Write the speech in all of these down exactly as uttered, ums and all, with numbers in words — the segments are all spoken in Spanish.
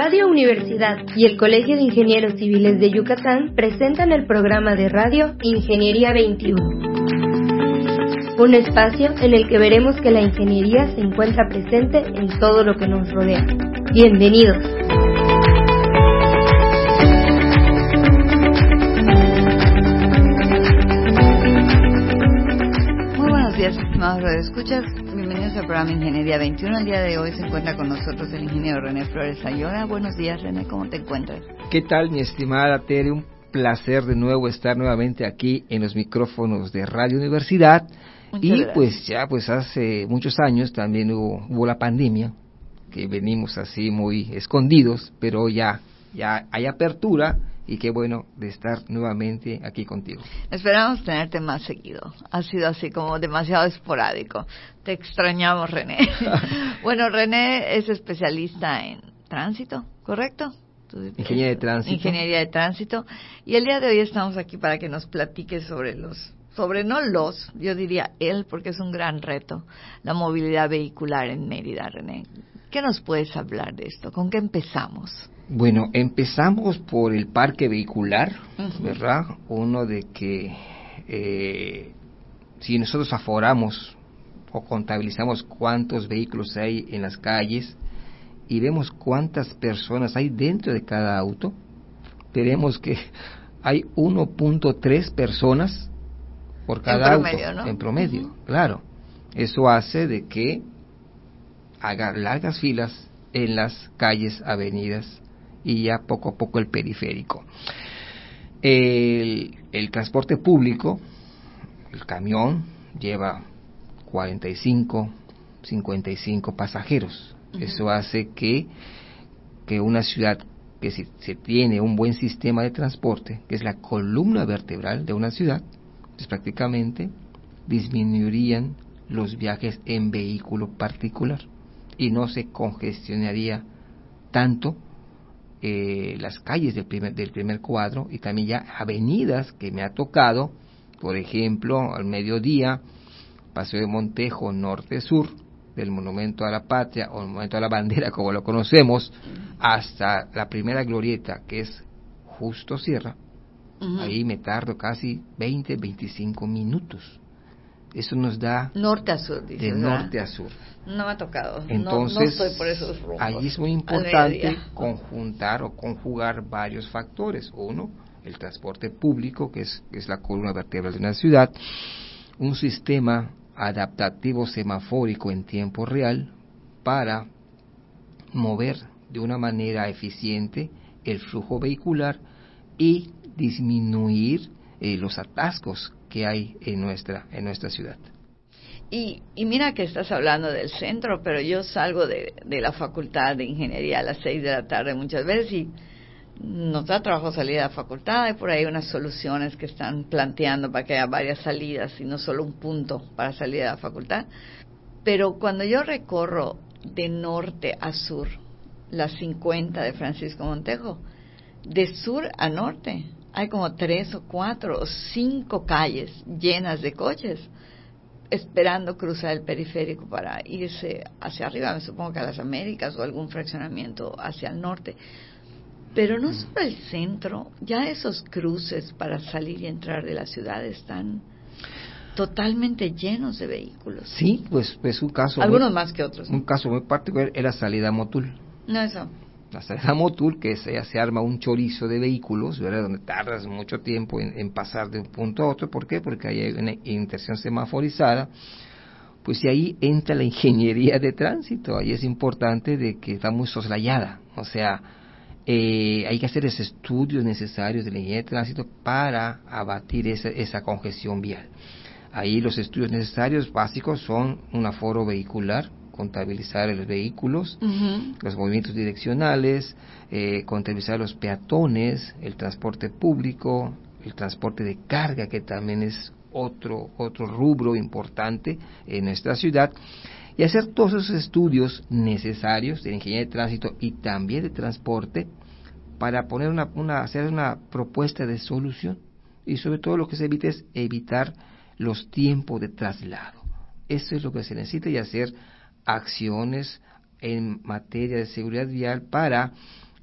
Radio Universidad y el Colegio de Ingenieros Civiles de Yucatán presentan el programa de radio Ingeniería veintiuno. Un espacio en el que veremos que la ingeniería se encuentra presente en todo lo que nos rodea. Bienvenidos. Muy buenos días, estimados radioescuchas. Bienvenidos al programa Ingeniería veintiuno. El día de hoy se encuentra con nosotros el ingeniero René Flores Ayora. Buenos días, René, ¿cómo te encuentras? ¿Qué tal, mi estimada Tere? Un placer de nuevo estar nuevamente aquí en los micrófonos de Radio Universidad. Muchas y gracias. Pues ya pues hace muchos años también hubo, hubo la pandemia, que venimos así muy escondidos, pero ya, ya hay apertura. Y qué bueno de estar nuevamente aquí contigo. Esperamos tenerte más seguido. Ha sido así como demasiado esporádico. Te extrañamos, René. Bueno, René es especialista en tránsito, ¿correcto? Ingeniería de tránsito. Ingeniería de tránsito. Y el día de hoy estamos aquí para que nos platiques sobre los, sobre no los, yo diría él, porque es un gran reto, la movilidad vehicular en Mérida, René. ¿Qué nos puedes hablar de esto? ¿Con qué empezamos? Bueno, empezamos por el parque vehicular, uh-huh. ¿verdad? Uno de que eh, si nosotros aforamos o contabilizamos cuántos vehículos hay en las calles y vemos cuántas personas hay dentro de cada auto, veremos que hay uno punto tres personas por cada en promedio, auto, ¿no? En promedio, uh-huh. Claro. Eso hace de que haga largas filas en las calles, avenidas, y ya poco a poco el periférico. El, el transporte público, el camión, lleva cuarenta y cinco, cincuenta y cinco pasajeros. Uh-huh. Eso hace que, que una ciudad que si se tiene un buen sistema de transporte, que es la columna vertebral de una ciudad, pues prácticamente disminuirían los viajes en vehículo particular y no se congestionaría tanto Eh, las calles del primer, del primer cuadro y también ya avenidas que me ha tocado, por ejemplo, al mediodía, Paseo de Montejo norte-sur, del Monumento a la Patria o el Monumento a la Bandera, como lo conocemos, hasta la primera glorieta, que es Justo Sierra. Uh-huh. Ahí me tardo casi veinte, veinticinco minutos. Eso nos da norte a sur, dices, de ¿verdad? norte a sur. No me ha tocado. Entonces, no, no estoy por esos rumbos. Allí es muy importante conjuntar o conjugar varios factores. Uno, el transporte público, que es, que es la columna vertebral de una ciudad. Un sistema adaptativo semafórico en tiempo real para mover de una manera eficiente el flujo vehicular y disminuir eh, los atascos que hay en nuestra en nuestra ciudad. Y, y mira que estás hablando del centro, pero yo salgo de, de la facultad de ingeniería a las seis de la tarde muchas veces y nos da trabajo salir a la facultad. Hay por ahí unas soluciones que están planteando para que haya varias salidas y no solo un punto para salir a la facultad. Pero cuando yo recorro de norte a sur la cincuenta de Francisco Montejo, de sur a norte hay como tres o cuatro o cinco calles llenas de coches esperando cruzar el periférico para irse hacia arriba, me supongo que a las Américas o algún fraccionamiento hacia el norte. Pero no solo el centro, ya esos cruces para salir y entrar de la ciudad están totalmente llenos de vehículos. Sí, pues pues un caso algunos muy, más que otros, ¿no? Un caso muy particular es la salida a Motul. No, eso. La salida a Motul, que se, se arma un chorizo de vehículos, ¿verdad? Donde tardas mucho tiempo en, en pasar de un punto a otro. ¿Por qué? Porque ahí hay una intersección semaforizada. Pues y ahí entra la ingeniería de tránsito. Ahí es importante de que está muy soslayada. O sea, eh, hay que hacer esos estudios necesarios de la ingeniería de tránsito para abatir esa, esa congestión vial. Ahí los estudios necesarios básicos son un aforo vehicular, contabilizar los vehículos, uh-huh. los movimientos direccionales, eh, contabilizar los peatones, el transporte público, el transporte de carga, que también es otro otro rubro importante en nuestra ciudad, y hacer todos esos estudios necesarios de ingeniería de tránsito y también de transporte para poner una, una hacer una propuesta de solución, y sobre todo lo que se evita es evitar los tiempos de traslado. Eso es lo que se necesita, y hacer acciones en materia de seguridad vial para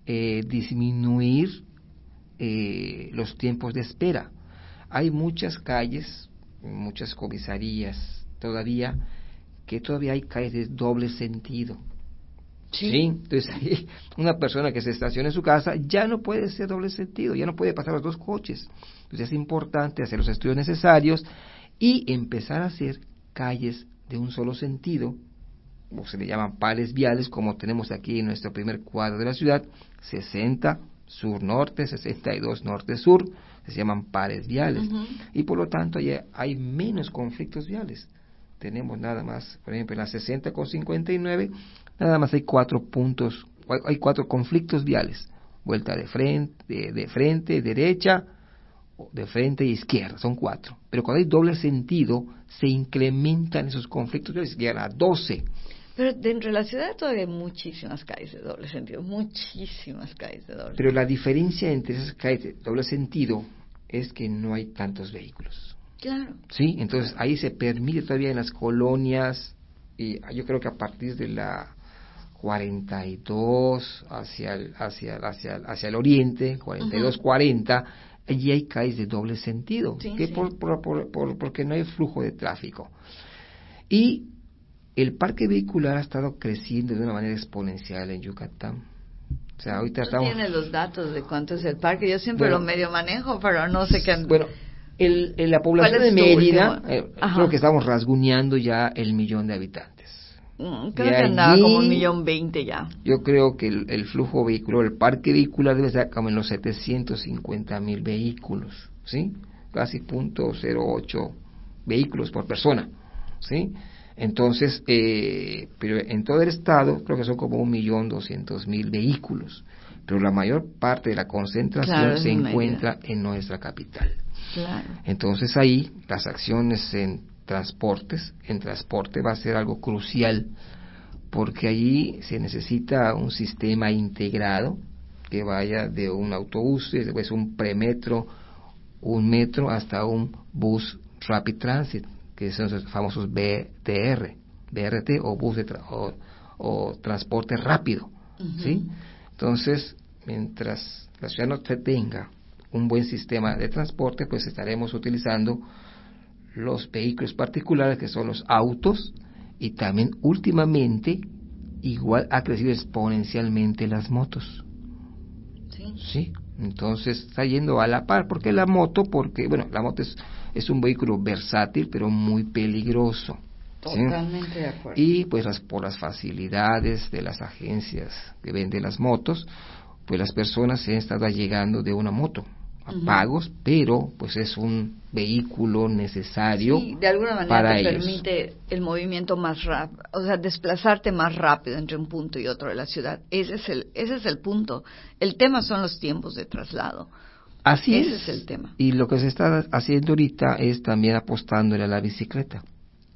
eh, disminuir eh, los tiempos de espera. Hay muchas calles, muchas comisarías todavía, que todavía hay calles de doble sentido. Sí. ¿Sí? Entonces, una persona que se estaciona en su casa ya no puede ser doble sentido, ya no puede pasar los dos coches. Entonces es importante hacer los estudios necesarios y empezar a hacer calles de un solo sentido, o se le llaman pares viales, como tenemos aquí en nuestro primer cuadro de la ciudad, sesenta sur-norte, sesenta y dos norte-sur, se llaman pares viales. Uh-huh. Y por lo tanto ya hay menos conflictos viales. Tenemos nada más, por ejemplo, en la sesenta con cincuenta y nueve, nada más hay cuatro puntos, hay cuatro conflictos viales. Vuelta de frente, de, de frente, derecha, de frente e izquierda, son cuatro. Pero cuando hay doble sentido, se incrementan esos conflictos viales, llegan a doce. Pero dentro de la ciudad todavía hay muchísimas calles de doble sentido, muchísimas calles de doble sentido. Pero la diferencia entre esas calles de doble sentido es que no hay tantos vehículos. Claro. Sí, entonces ahí se permite todavía en las colonias, y yo creo que a partir de la cuarenta y dos hacia el, hacia, hacia, hacia el oriente, cuarenta y dos, uh-huh. cuarenta, allí hay calles de doble sentido, sí, que sí. Por, por, por, por, porque no hay flujo de tráfico. Y el parque vehicular ha estado creciendo de una manera exponencial en Yucatán. O sea, ahorita ¿No estamos... tiene los datos de cuánto es el parque? Yo siempre bueno, lo medio manejo, pero no sé qué... Bueno, el, el, la población de Mérida, eh, creo que estamos rasguñando ya el millón de habitantes. Mm, creo de que andaba como un millón veinte ya. Yo creo que el, el flujo vehicular, el parque vehicular debe estar como en los setecientos cincuenta mil vehículos, ¿sí? Casi punto cero ocho vehículos por persona, ¿sí? Entonces, eh, pero en todo el estado creo que son como un millón doscientos mil vehículos, pero la mayor parte de la concentración claro, se encuentra medida. en nuestra capital. Claro. Entonces ahí las acciones en transportes, en transporte va a ser algo crucial, porque allí se necesita un sistema integrado que vaya de un autobús, después un premetro, un metro, hasta un bus rapid transit, que son los famosos B T R, B R T o bus de tra- o, o transporte rápido, uh-huh. ¿sí? Entonces, mientras la ciudad no tenga un buen sistema de transporte, pues estaremos utilizando los vehículos particulares, que son los autos, y también últimamente igual ha crecido exponencialmente las motos. Sí. Sí, entonces está yendo a la par. ¿Por qué la moto? Porque, bueno, la moto es, es un vehículo versátil, pero muy peligroso. Totalmente ¿sí? de acuerdo. Y pues las, por las facilidades de las agencias que venden las motos, pues las personas se han estado llegando de una moto a uh-huh. pagos, pero pues es un vehículo necesario sí, de alguna manera para te ellos. Permite el movimiento más rápido, o sea, desplazarte más rápido entre un punto y otro de la ciudad. Ese es el ese es el punto. El tema son los tiempos de traslado. Así ese es. es el tema. Y lo que se está haciendo ahorita es también apostándole a la bicicleta.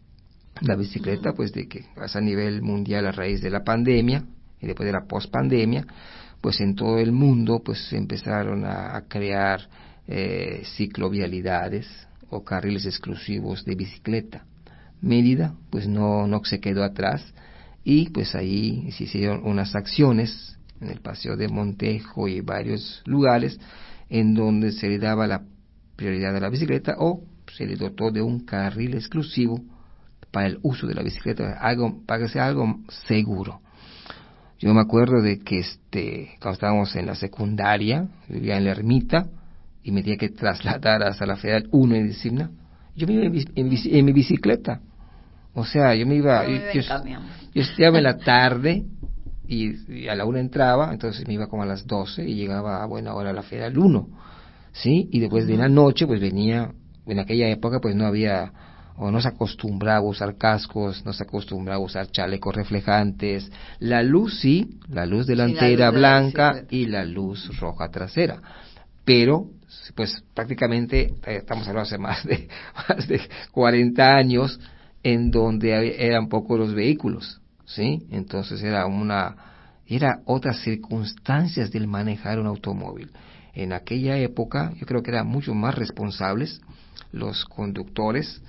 La bicicleta, uh-huh. pues de que a nivel mundial a raíz de la pandemia y después de la pospandemia, pues en todo el mundo pues se empezaron a, a crear eh, ciclovialidades o carriles exclusivos de bicicleta. Mérida pues no, no se quedó atrás y pues ahí se hicieron unas acciones en el Paseo de Montejo y varios lugares en donde se le daba la prioridad a la bicicleta o se le dotó de un carril exclusivo para el uso de la bicicleta, algo, para que sea algo seguro. Yo me acuerdo de que este cuando estábamos en la secundaria, vivía en la Ermita y me tenía que trasladar hasta la Federal uno en Discipna. Yo me iba en, en, en mi bicicleta. O sea, yo me iba, yo, yo, yo estudiaba en la tarde y, y a la una entraba, entonces me iba como a las doce y llegaba a buena hora a la Federal uno, ¿sí? Y después uh-huh. de la noche, pues venía, en aquella época pues no había, o no se acostumbraba a usar cascos, no se acostumbraba a usar chalecos reflejantes, la luz sí, la luz delantera sí, la luz blanca de la y la luz roja trasera, pero pues prácticamente estamos hablando hace más de más de cuarenta años en donde eran pocos los vehículos, ¿sí? Entonces era una era otras circunstancias del manejar un automóvil. En aquella época yo creo que eran mucho más responsables los conductores.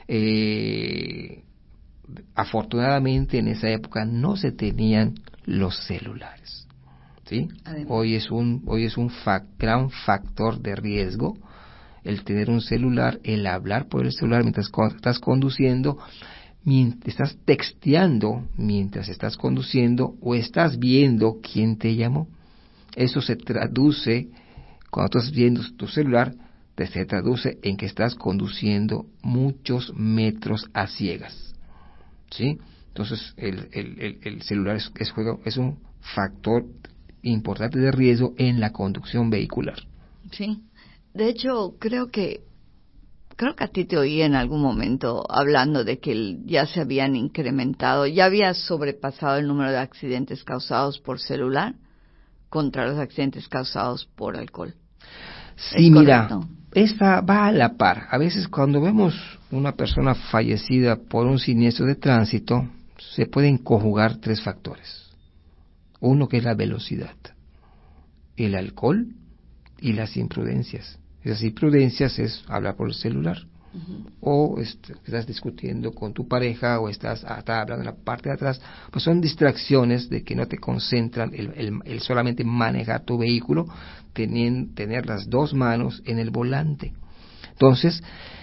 Eh, afortunadamente en esa época no se tenían los celulares, ¿sí? Además. Hoy es un, hoy es un fa- gran factor de riesgo el tener un celular, el hablar por el celular mientras co- estás conduciendo, mientras estás texteando mientras estás conduciendo o estás viendo quién te llamó. Eso se traduce, cuando estás viendo tu celular, te se traduce en que estás conduciendo muchos metros a ciegas, ¿sí? Entonces el, el, el, el celular es, es, juego, es un factor importante de riesgo en la conducción vehicular. Sí, de hecho creo que creo que a ti te oí en algún momento hablando de que el, ya se habían incrementado, ya había sobrepasado el número de accidentes causados por celular contra los accidentes causados por alcohol. Sí, mira, esta va a la par. A veces cuando vemos una persona fallecida por un siniestro de tránsito, se pueden conjugar tres factores. Uno que es la velocidad, el alcohol y las imprudencias. Esas imprudencias es hablar por el celular. Uh-huh. O est- estás discutiendo con tu pareja o estás, ah, estás hablando en la parte de atrás, pues son distracciones de que no te concentran el, el, el solamente manejar tu vehículo, teniendo, tener las dos manos en el volante. Entonces,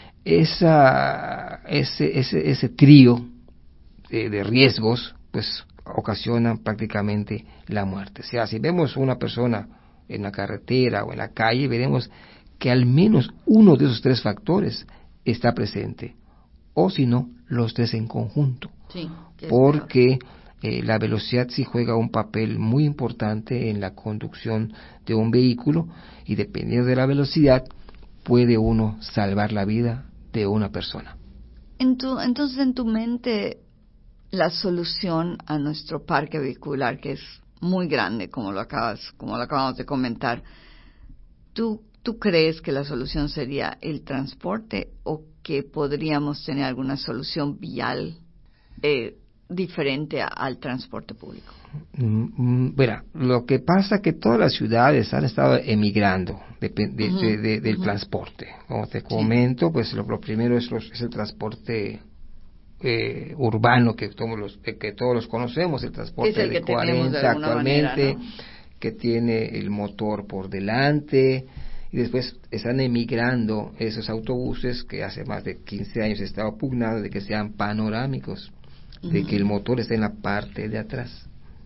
esa, ese, ese, ese trío de, de riesgos, pues ocasionan prácticamente la muerte. O sea, si vemos una persona en la carretera o en la calle, veremos que al menos uno de esos tres factores está presente, o si no, los tres en conjunto, sí, porque eh, la velocidad sí juega un papel muy importante en la conducción de un vehículo, y dependiendo de la velocidad puede uno salvar la vida de una persona. En tu, entonces, en tu mente, la solución a nuestro parque vehicular, que es muy grande, como lo acabas, como lo acabamos de comentar, ¿tú ¿Tú crees que la solución sería el transporte o que podríamos tener alguna solución vial eh, diferente a, al transporte público? Mm, bueno, lo que pasa es que todas las ciudades han estado emigrando de, de, uh-huh, de, de, del uh-huh. transporte. Como te comento, sí. pues lo, lo primero es, los, es el transporte eh, urbano que todos los que todos los conocemos, el transporte es el de que cuarenta de actualmente, manera, ¿no? que tiene el motor por delante. Y después están emigrando esos autobuses que hace más de quince años se estaba pugnando de que sean panorámicos, uh-huh. de que el motor esté en la parte de atrás.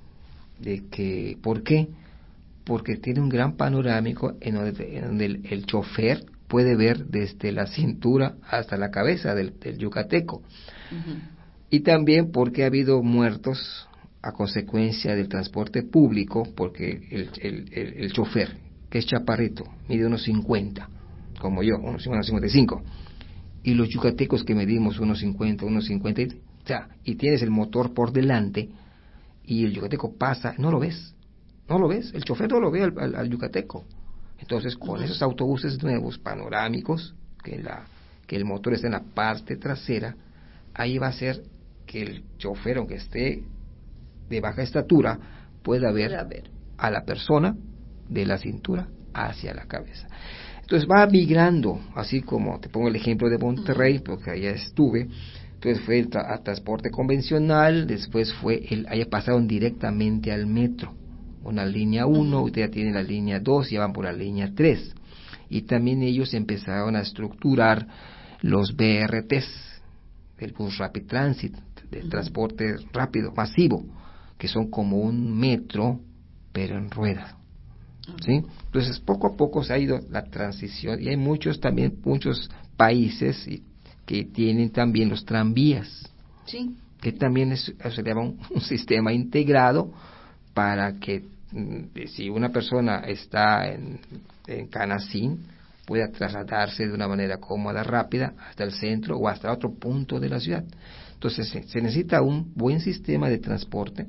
De que, ¿por qué? Porque tiene un gran panorámico en donde, en donde el, el chofer puede ver desde la cintura hasta la cabeza del, del yucateco. Uh-huh. Y también porque ha habido muertos a consecuencia del transporte público, porque el, el, el, el chofer, que es chaparrito, mide unos cincuenta, como yo, unos cincuenta y cinco, y los yucatecos que medimos unos cincuenta, unos cincuenta, o sea, y tienes el motor por delante, y el yucateco pasa, no lo ves, no lo ves, el chofer no lo ve al, al, al yucateco. Entonces, con uh-huh. esos autobuses nuevos, panorámicos, que, la, que el motor está en la parte trasera, ahí va a ser que el chofer, aunque esté de baja estatura, pueda ver, pueda ver. a la persona de la cintura hacia la cabeza. Entonces va migrando, así como te pongo el ejemplo de Monterrey, uh-huh. porque allá estuve. Entonces fue el tra- transporte convencional, después fue el, allá pasaron directamente al metro, una línea uno, uh-huh. ya tienen la línea dos, ya van por la línea tres, y también ellos empezaron a estructurar los B R Ts, el Bus Rapid Transit, del uh-huh. transporte rápido, masivo, que son como un metro, pero en ruedas. ¿Sí? Entonces poco a poco se ha ido la transición, y hay muchos también muchos países que tienen también los tranvías, sí. que también es, se llama un, un sistema integrado para que si una persona está en, en Canacín pueda trasladarse de una manera cómoda, rápida hasta el centro o hasta otro punto de la ciudad. Entonces se, se necesita un buen sistema de transporte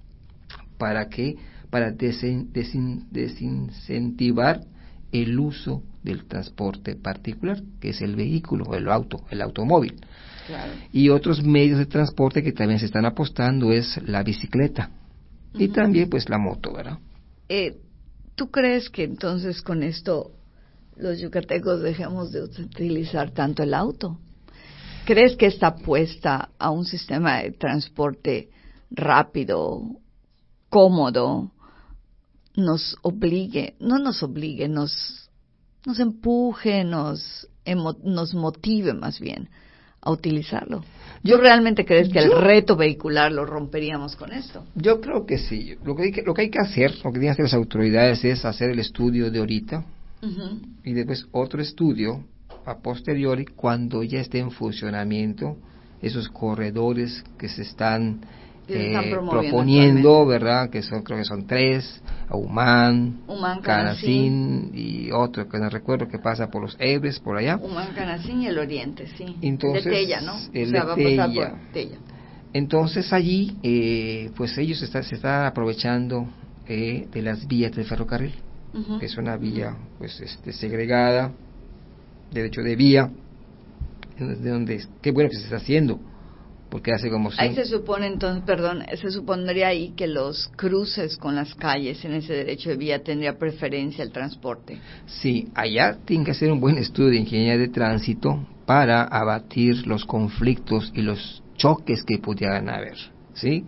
para que para desin, desin, desincentivar el uso del transporte particular, que es el vehículo, el auto, el automóvil. Claro. Y otros medios de transporte que también se están apostando es la bicicleta, uh-huh. y también pues la moto, ¿verdad? Eh, ¿Tú crees que entonces con esto los yucatecos dejemos de utilizar tanto el auto? ¿Crees que esta apuesta a un sistema de transporte rápido, cómodo, nos obligue, no nos obligue, nos, nos empuje, nos, emo, nos motive más bien a utilizarlo. ¿Yo realmente crees que yo, el reto vehicular lo romperíamos con esto? Yo creo que sí. Lo que hay que, lo que, hay que hacer, lo que tienen que hacer las autoridades es hacer el estudio de ahorita uh-huh. y después otro estudio a posteriori cuando ya esté en funcionamiento esos corredores que se están, eh, están proponiendo, ¿verdad? Que son, creo que son tres, Humán, Canacín y otro que no recuerdo que pasa por los Ebres, por allá. Humán, Canacín y el Oriente, sí. Entonces, de Tella, ¿no? El o sea, de va Tella. a pasar por Tella. Entonces allí, eh, pues ellos está, se están aprovechando eh, de las vías del ferrocarril, uh-huh. que es una vía, pues, este, segregada, derecho de vía, de donde, qué bueno que se está haciendo. Porque hace como ahí se supone entonces, perdón, se supondría ahí que los cruces con las calles en ese derecho de vía tendría preferencia el transporte. Sí, allá tiene que hacer un buen estudio de ingeniería de tránsito para abatir los conflictos y los choques que pudieran haber, ¿sí?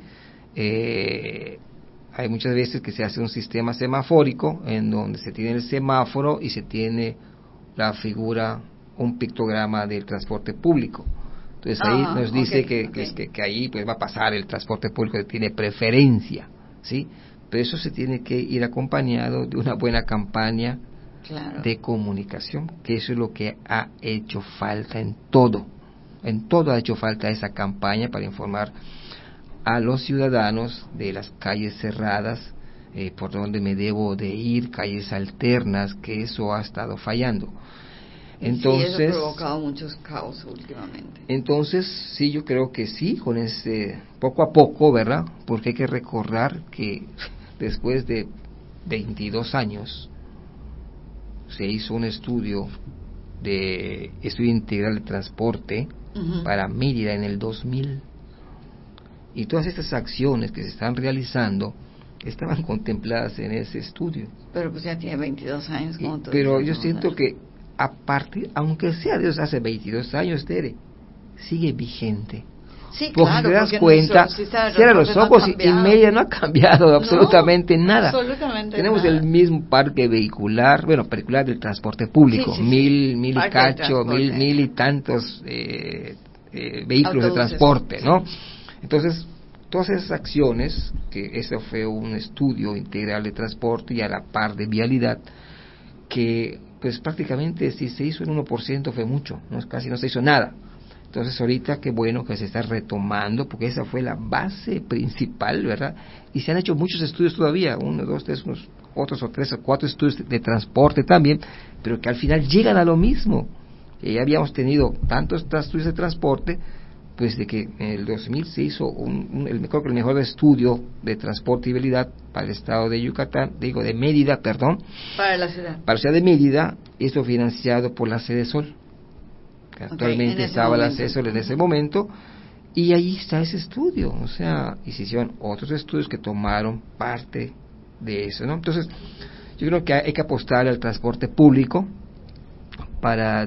Eh, hay muchas veces que se hace un sistema semafórico en donde se tiene el semáforo y se tiene la figura, un pictograma del transporte público. Entonces ahí ah, nos dice okay, que, okay. que, que ahí pues va a pasar el transporte público que tiene preferencia, ¿sí? Pero eso se tiene que ir acompañado de una buena campaña claro. de comunicación, que eso es lo que ha hecho falta en todo. En todo ha hecho falta esa campaña para informar a los ciudadanos de las calles cerradas, eh, por donde me debo de ir, calles alternas, que eso ha estado fallando. Entonces, sí, eso ha provocado muchos caos últimamente. Entonces, sí, yo creo que sí, con ese poco a poco, ¿verdad? Porque hay que recordar que después de veintidós años se hizo un estudio de estudio integral de transporte uh-huh. para Mérida en el dos mil. Y todas estas acciones que se están realizando estaban contempladas en ese estudio. Pero pues ya tiene veintidós años, como tú Pero dices, yo siento ¿no? que a partir, aunque sea de hace veintidós años, Tere, sigue vigente. Sí, porque claro, te das cuenta, cierra los ojos no y Mérida no ha cambiado absolutamente no, nada. Absolutamente Tenemos nada. el mismo parque vehicular, bueno, vehicular del transporte público, sí, sí, mil, sí. mil y cacho, mil, mil y tantos eh, eh, vehículos Autobuses, de transporte, sí. ¿no? Entonces, todas esas acciones, que eso fue un estudio integral de transporte y a la par de vialidad, que pues prácticamente si se hizo en uno por ciento fue mucho, no casi no se hizo nada. Entonces ahorita qué bueno que se está retomando, porque esa fue la base principal, ¿verdad? Y se han hecho muchos estudios todavía, uno, dos, tres, unos otros o tres o cuatro estudios de, de transporte también, pero que al final llegan a lo mismo. Eh, ya habíamos tenido tantos estudios de transporte, pues de que en el dos mil se hizo un, un el, creo que el mejor estudio de transporte y vialidad para el estado de Yucatán, digo de Mérida, perdón, para la ciudad, para la ciudad de Mérida, esto financiado por la Cedesol, que okay, actualmente estaba la Cedesol en ese momento, y ahí está ese estudio, o sea, y se hicieron otros estudios que tomaron parte de eso, ¿no? Entonces, yo creo que hay que apostar al transporte público para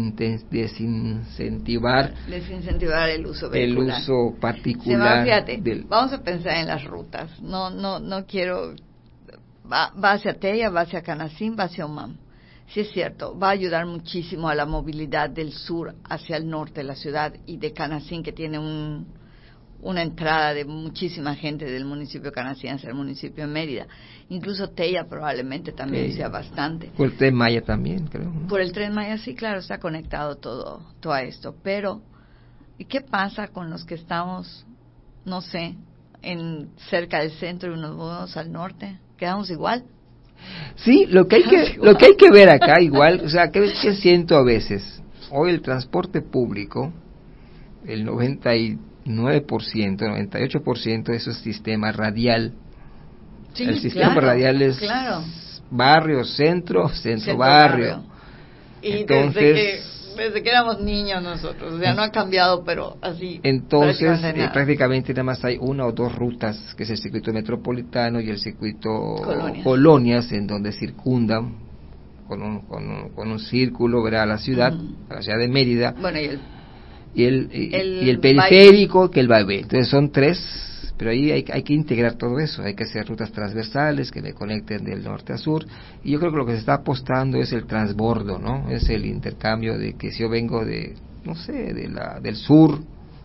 desincentivar desincentivar el uso vehicular. el uso particular. Va, fíjate, del... vamos a pensar en las rutas. No, no, no quiero. Va, va hacia Tella, va hacia Canacín, va hacia Humán. Sí es cierto, va a ayudar muchísimo a la movilidad del sur hacia el norte de la ciudad y de Canacín, que tiene un una entrada de muchísima gente del municipio de Canacín hacia el municipio de Mérida. Incluso Tella probablemente también Tella. sea bastante. Por el Tren Maya también, creo, ¿no? Por el Tren Maya, sí, claro, está conectado todo, todo a esto. Pero, ¿y qué pasa con los que estamos, no sé, en cerca del centro y nos movemos al norte? ¿Quedamos igual? Sí, lo que hay que, lo que hay que ver acá igual, o sea, ¿qué, qué siento a veces? Hoy el transporte público, el noventa y nueve por ciento, noventa y ocho por ciento de eso es sistema radial. Sí, el sistema claro, radial es claro. barrio, centro, centro, centro barrio. barrio. Y entonces, desde que, desde que éramos niños nosotros, o sea, no ha cambiado, pero así. Entonces, eh, prácticamente nada más hay una o dos rutas, que es el circuito metropolitano y el circuito Colonias, Colonias en donde circundan con un, con un, con un círculo, ¿verdad?, a la ciudad, uh-huh. a la ciudad de Mérida. Bueno, y el y el, y el, y el periférico, que el vaivén. Entonces son tres Pero ahí hay, hay que integrar todo eso, hay que hacer rutas transversales que me conecten del norte a sur, y yo creo que lo que se está apostando es el transbordo, ¿no? Es el intercambio de que si yo vengo de, no sé, de la, del sur,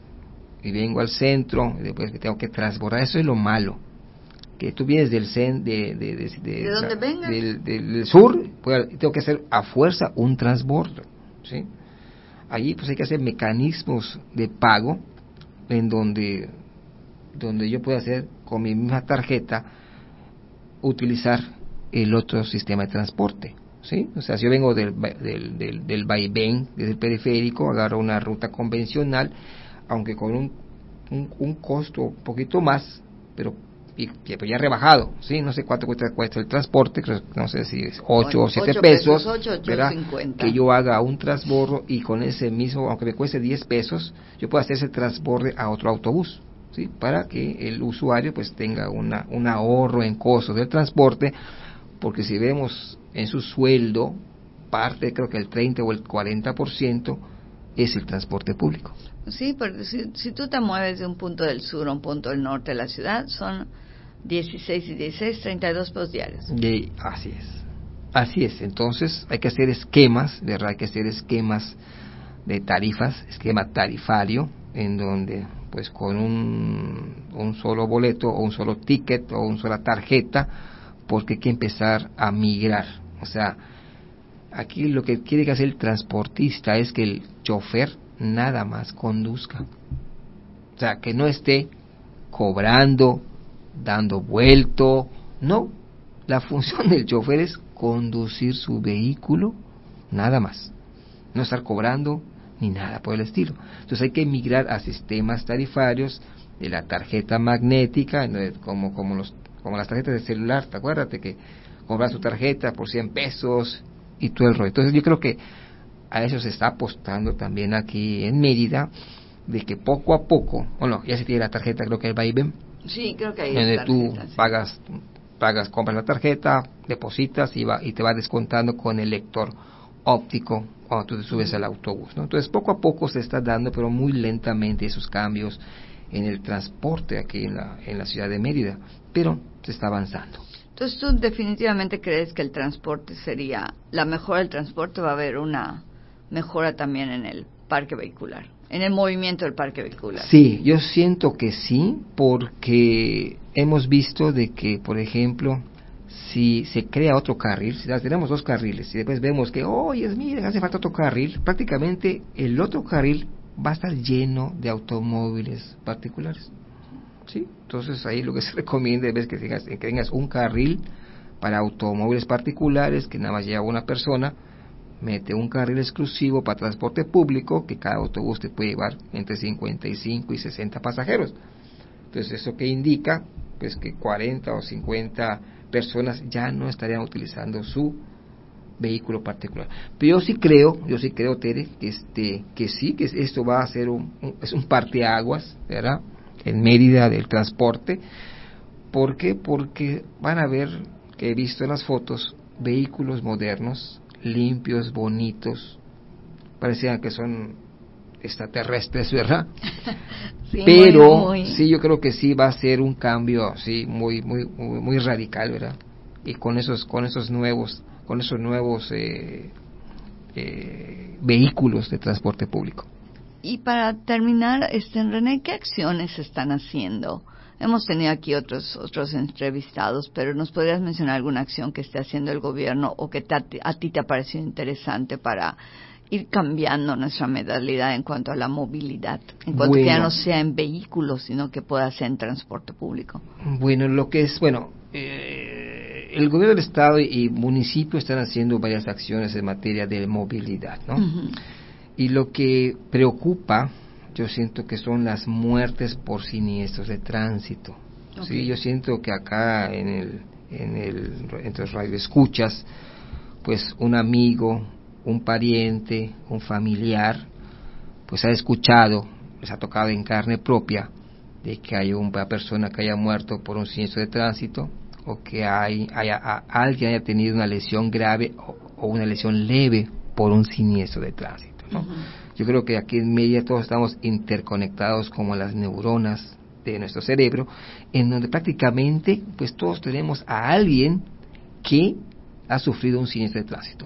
y vengo al centro, y después tengo que transbordar, eso es lo malo, que tú vienes del cen, de, de, de, de, ¿De dónde vengas? Del, del, del sur, pues tengo que hacer a fuerza un transbordo, ¿sí? Allí pues hay que hacer mecanismos de pago en donde donde yo pueda hacer con mi misma tarjeta utilizar el otro sistema de transporte, ¿sí? O sea, si yo vengo del del, del, del vaivén, desde el periférico, agarro una ruta convencional, aunque con un, un, un costo un poquito más, pero y, pues ya rebajado, ¿sí? No sé cuánto cuesta, cuesta el transporte, creo, no sé si es ocho o siete pesos, ocho, ¿verdad? cincuenta. Que yo haga un transbordo y con ese mismo, aunque me cueste diez pesos, yo puedo hacer ese transborde a otro autobús, ¿sí? Para que el usuario pues tenga una, un ahorro en costos del transporte, porque si vemos en su sueldo, parte, creo que el treinta o el cuarenta por ciento es el transporte público. Sí, porque si, si tú te mueves de un punto del sur a un punto del norte de la ciudad, son dieciséis y dieciséis, treinta y dos pesos diarios. Y así es, así es. Entonces hay que hacer esquemas, ¿verdad? Hay que hacer esquemas de tarifas, esquema tarifario, en donde pues con un, un solo boleto o un solo ticket o una sola tarjeta, porque hay que empezar a migrar. O sea, aquí lo que quiere que hacer el transportista es que el chofer nada más conduzca. O sea, que no esté cobrando, dando vuelto, no. La función del chofer es conducir su vehículo, nada más. No estar cobrando ni nada por el estilo. Entonces hay que migrar a sistemas tarifarios de la tarjeta magnética, como como los como las tarjetas de celular. ¿Te acuerdas que compras tu tarjeta por cien pesos y todo el rollo? Entonces yo creo que a eso se está apostando también aquí en Mérida, de que poco a poco, bueno, ya se tiene la tarjeta, creo que el vaivén. Sí, creo que ahí donde es tú tarjeta, sí. pagas, pagas, compras la tarjeta, depositas y va y te va descontando con el lector óptico cuando tú te subes al autobús, ¿no? Entonces poco a poco se está dando, pero muy lentamente, esos cambios en el transporte aquí en la en la ciudad de Mérida, pero se está avanzando. Entonces tú definitivamente crees que el transporte sería la mejora del transporte, va a haber una mejora también en el parque vehicular, en el movimiento del parque vehicular. Sí, yo siento que sí, porque hemos visto de que, por ejemplo, si se crea otro carril, si tenemos dos carriles y después vemos que, oye, miren, hace falta otro carril, prácticamente el otro carril va a estar lleno de automóviles particulares, ¿sí? Entonces ahí lo que se recomienda es que tengas, que tengas un carril para automóviles particulares, que nada más lleva una persona, mete un carril exclusivo para transporte público, que cada autobús te puede llevar entre cincuenta y cinco y sesenta pasajeros. Entonces, ¿eso qué indica? Pues que cuarenta o cincuenta personas ya no estarían utilizando su vehículo particular. Pero yo sí creo, yo sí creo, Tere, que este, que sí, que esto va a ser un, un es un parteaguas, ¿verdad? En Mérida del transporte. ¿Por qué? Porque van a ver, que he visto en las fotos, vehículos modernos, limpios, bonitos, parecían que son extraterrestres, ¿verdad? Sí, pero muy, muy... sí, yo creo que sí va a ser un cambio, sí, muy, muy, muy, muy radical, ¿verdad? Y con esos, con esos nuevos, con esos nuevos eh, eh, vehículos de transporte público. Y para terminar, este, René, ¿qué acciones se están haciendo? Hemos tenido aquí otros otros entrevistados, pero ¿nos podrías mencionar alguna acción que esté haciendo el gobierno o que te, a ti te ha parecido interesante para ir cambiando nuestra modalidad en cuanto a la movilidad, en cuanto bueno, que ya no sea en vehículos, sino que pueda ser en transporte público? Bueno, lo que es, bueno, eh, el gobierno del estado y municipio están haciendo varias acciones en materia de movilidad, ¿no? Uh-huh. Y lo que preocupa, yo siento que son las muertes por siniestros de tránsito. Okay. Sí, yo siento que acá en el en el entre los radioescuchas, pues un amigo, un pariente, un familiar, pues ha escuchado, les ha tocado en carne propia de que hay una persona que haya muerto por un siniestro de tránsito, o que hay haya a, alguien haya tenido una lesión grave o, o una lesión leve por un siniestro de tránsito, ¿no? Uh-huh. Yo creo que aquí en Mérida todos estamos interconectados como las neuronas de nuestro cerebro, en donde prácticamente pues todos tenemos a alguien que ha sufrido un siniestro de tránsito.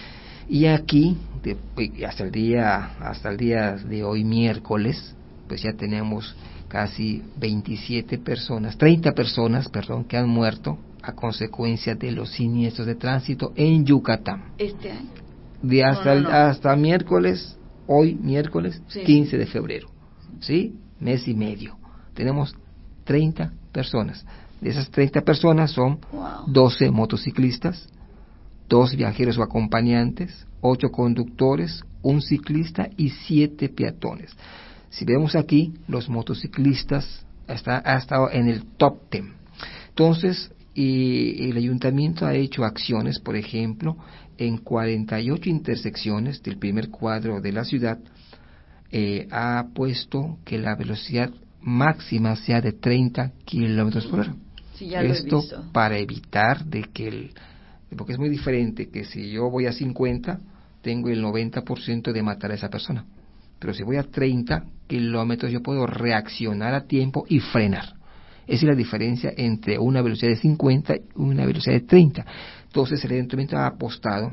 Y aquí, de, hasta el día hasta el día de hoy, miércoles, pues ya tenemos casi veintisiete personas, treinta personas, perdón, que han muerto a consecuencia de los siniestros de tránsito en Yucatán. Este año. De hasta no, no, no. El, hasta miércoles, hoy miércoles, sí. quince de febrero, ¿sí? Mes y medio. Tenemos treinta personas. De esas treinta personas son wow. doce motociclistas, dos viajeros o acompañantes, ocho conductores, un ciclista y siete peatones. Si vemos aquí, los motociclistas está, ha estado en el top ten. Entonces, y el ayuntamiento ha hecho acciones, por ejemplo, en cuarenta y ocho intersecciones del primer cuadro de la ciudad, eh, ha puesto que la velocidad máxima sea de treinta kilómetros por hora. Sí, ya Esto lo he visto. Para evitar de que el, porque es muy diferente que si yo voy a cincuenta, tengo el noventa por ciento de matar a esa persona. Pero si voy a treinta kilómetros, yo puedo reaccionar a tiempo y frenar. Esa es la diferencia entre una velocidad de cincuenta y una velocidad de treinta. Entonces el ayuntamiento ha apostado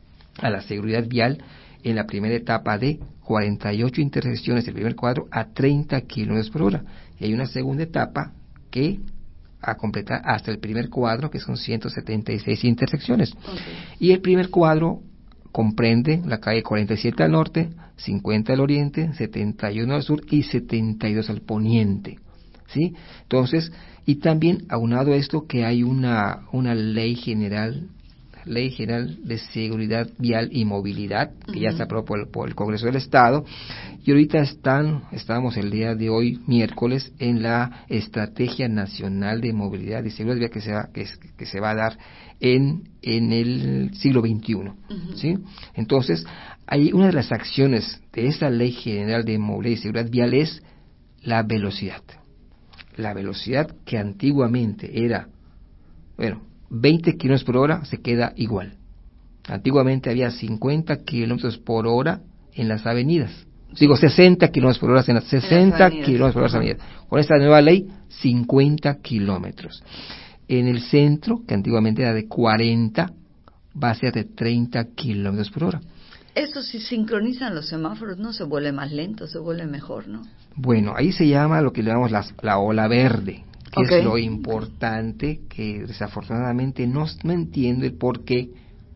a la seguridad vial en la primera etapa de cuarenta y ocho intersecciones del primer cuadro a treinta kilómetros por hora. Y hay una segunda etapa que a completar hasta el primer cuadro, que son ciento setenta y seis intersecciones. Okay. Y el primer cuadro comprende la calle cuarenta y siete al norte, cincuenta al oriente, setenta y uno al sur y setenta y dos al poniente. ¿Sí? Entonces, y también aunado a esto que hay una una ley general, ley general de seguridad vial y movilidad, que uh-huh. ya se aprobó por el, por el Congreso del Estado, y ahorita están, estamos el día de hoy, miércoles, en la Estrategia Nacional de Movilidad y Seguridad Vial que se va, que, que se va a dar en, en el siglo veintiuno. Uh-huh. ¿Sí? Entonces, hay una de las acciones de esa ley general de movilidad y seguridad vial es la velocidad. La velocidad que antiguamente era, bueno, veinte kilómetros por hora se queda igual. Antiguamente había cincuenta kilómetros por hora en las avenidas. Digo, sesenta kilómetros por hora en las sesenta kilómetros por hora en las avenidas. Con esta nueva ley, cincuenta kilómetros. En el centro, que antiguamente era de cuarenta, va a ser de treinta kilómetros por hora. Eso si sincronizan los semáforos, no se vuelve más lento, se vuelve mejor, ¿no? Bueno, ahí se llama lo que le llamamos la, la ola verde, que okay. es lo importante, que desafortunadamente no, no entiendo el por qué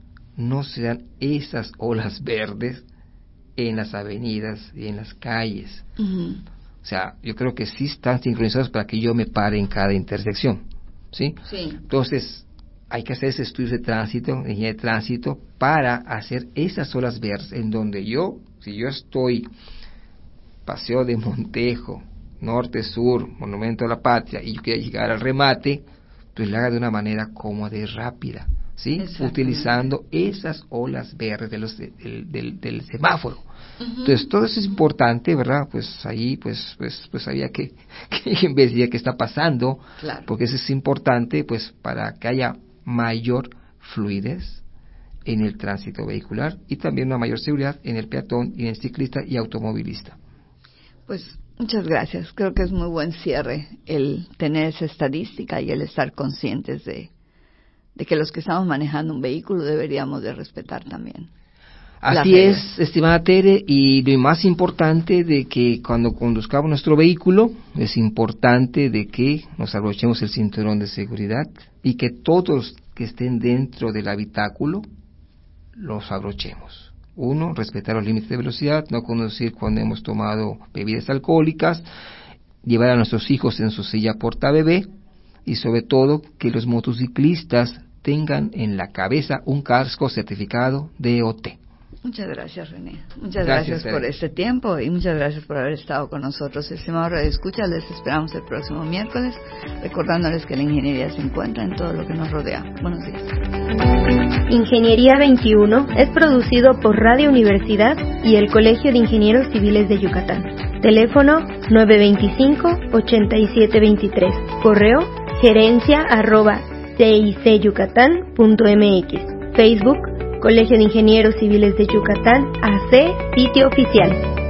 no se dan esas olas verdes en las avenidas y en las calles. Uh-huh. O sea, yo creo que sí están sincronizados para que yo me pare en cada intersección, ¿sí? Sí. Entonces, hay que hacer ese estudio de tránsito, de ingeniería de tránsito, para hacer esas olas verdes en donde yo, si yo estoy Paseo de Montejo, norte, sur, Monumento a la Patria, y yo quiero llegar al remate, pues lo haga de una manera cómoda y rápida, ¿sí? Utilizando esas olas verdes de los, de, del, del, del semáforo. Uh-huh. Entonces, todo eso es importante, ¿verdad? Pues ahí, pues, pues, pues había que, que investigar qué está pasando, claro. porque eso es importante, pues, para que haya mayor fluidez en el tránsito vehicular y también una mayor seguridad en el peatón y en el ciclista y automovilista. Pues muchas gracias. Creo que es muy buen cierre el tener esa estadística y el estar conscientes de, de que los que estamos manejando un vehículo deberíamos de respetar también. Así es, estimada Tere, y lo más importante de que cuando conduzcamos nuestro vehículo es importante de que nos abrochemos el cinturón de seguridad y que todos que estén dentro del habitáculo los abrochemos. Uno, respetar los límites de velocidad, no conducir cuando hemos tomado bebidas alcohólicas, llevar a nuestros hijos en su silla portabebé y sobre todo que los motociclistas tengan en la cabeza un casco certificado D O T. Muchas gracias, René. Muchas gracias, gracias por este tiempo y muchas gracias por haber estado con nosotros. Estimados radioescuchas, les esperamos el próximo miércoles, recordándoles que la ingeniería se encuentra en todo lo que nos rodea. Buenos días. Ingeniería veintiuno es producido por Radio Universidad y el Colegio de Ingenieros Civiles de Yucatán. Teléfono nueve dos cinco, ocho siete dos tres. Correo gerencia arroba cicyucatán punto mx. Facebook Colegio de Ingenieros Civiles de Yucatán, A C, sitio oficial.